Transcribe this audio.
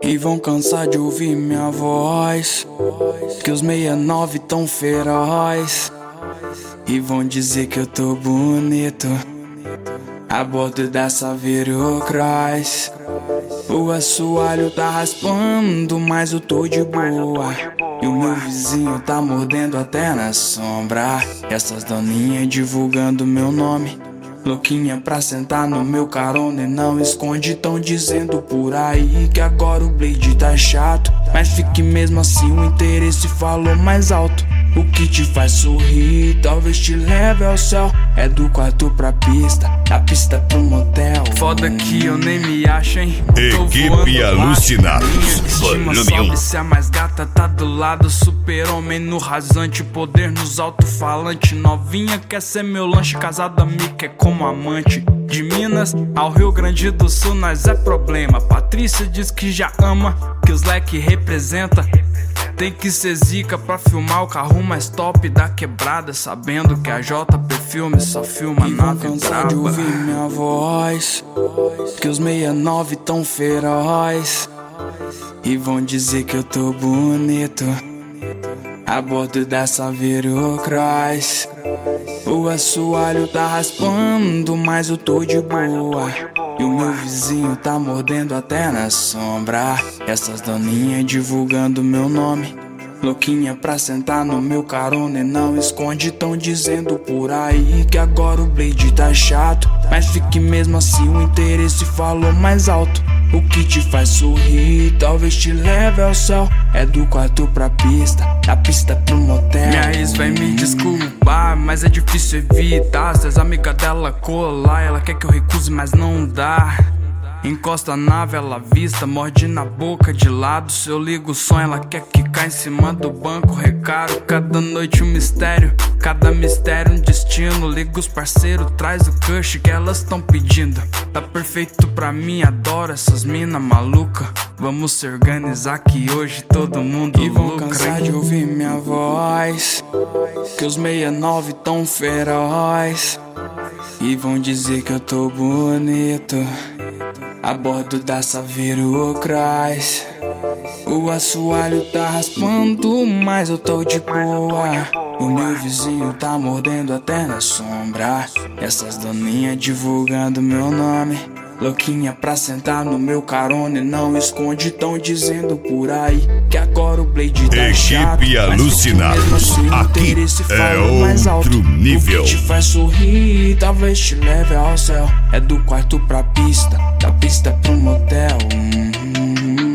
E vão cansar de ouvir minha voz, que os 69 tão feroz. E vão dizer que eu tô bonito a bordo dessa Virocross. O assoalho tá raspando, mas eu tô de boa. E o meu vizinho tá mordendo até na sombra. Essas doninhas divulgando meu nome, louquinha pra sentar no meu carona e não esconde. Tão dizendo por aí que agora o Blade tá chato, mas fique mesmo assim, o interesse falou mais alto. O que te faz sorrir, talvez te leve ao céu. É do quarto pra pista, da pista pro motel. Foda que eu nem me acho, hein? Equipe Alucinados, volume 1. Se a mais gata tá do lado, super-homem no rasante, poder nos alto-falante. Novinha quer ser meu lanche, casada me quer como amante. De Minas ao Rio Grande do Sul nós é problema. Patrícia diz que já ama, que os leque representa. Tem que ser zica pra filmar o carro mais top da quebrada, sabendo que a JP Filme só filma nave braba. De ouvir minha voz, que os 69 tão feroz. E vão dizer que eu tô bonito a bordo dessa Virocross. O assoalho tá raspando, mas eu tô de boa. E o meu vizinho tá mordendo até na sombra. Essas doninhas divulgando meu nome, louquinha pra sentar no meu carona e não esconde. Tão dizendo por aí que agora o Blade tá chato, mas fique mesmo assim, o interesse falou mais alto. O que te faz sorrir, talvez te leve ao céu. É do quarto pra pista, da pista pro motel. Minha ex vai me desculpar, mas é difícil evitar. Se as amigas dela colar, ela quer que eu recuse, mas não dá. Encosta na vela vista, morde na boca de lado. Se eu ligo o som, ela quer quicar em cima do banco. Recaro, cada noite um mistério, cada mistério um destino. Liga os parceiros, traz o cush que elas tão pedindo. Tá perfeito pra mim, adoro essas mina maluca. Vamos se organizar que hoje todo mundo lucra. E vão cansar de ouvir minha voz, que os 69 tão feroz. E vão dizer que eu tô bonito a bordo dessa Virocross. O assoalho tá raspando, mas eu tô de boa. O meu vizinho tá mordendo até na sombra. Essas doninhas divulgando meu nome, louquinha pra sentar no meu carona e não esconde. Tão dizendo por aí que agora o Blade tá chato, Equipe Alucinados, aqui é outro nível. O que te faz sorrir, talvez te leve ao céu. É do quarto pra pista, da pista pro motel.